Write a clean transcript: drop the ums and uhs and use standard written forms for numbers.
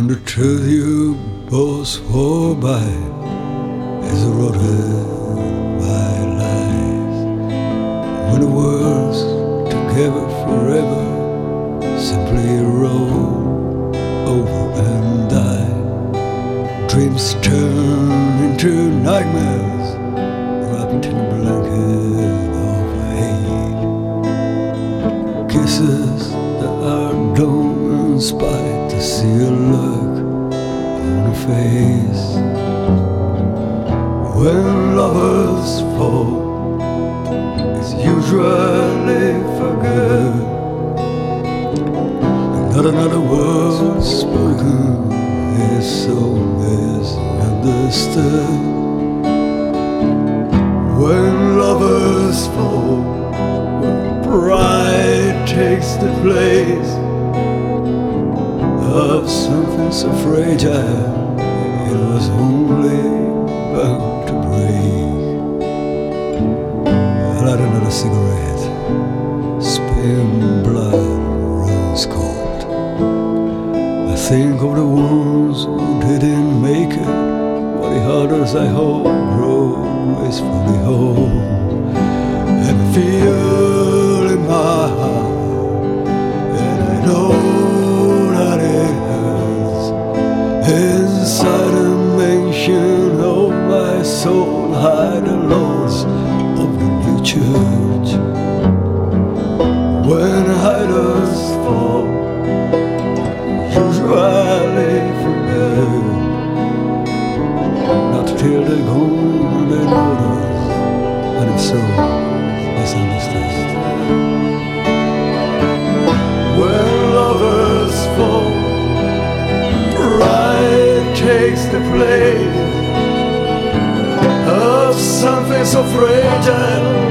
the truth you both swore by is eroded by lies. When the words together forever simply roll over and die, dreams turn into nightmares wrapped in a blanket of hate. Kisses that are dumb in spite to see a look on a face. When lovers fall, it's usually for good. Not another word spoken is so misunderstood. When lovers fall, when pride takes the place of something so fragile, it was only bound to break. I light another cigarette, spin blood, rose cold. I think of the ones who didn't make it, while the others I hope grow gracefully whole. And I feel in my heart, and I know that it hurts. Inside a mansion of my soul hide the lords of the new church. When idols fall, usually for good. Not till they're gone they notice, and if so, misunderstood. When lovers fall, pride takes the place of something so fragile,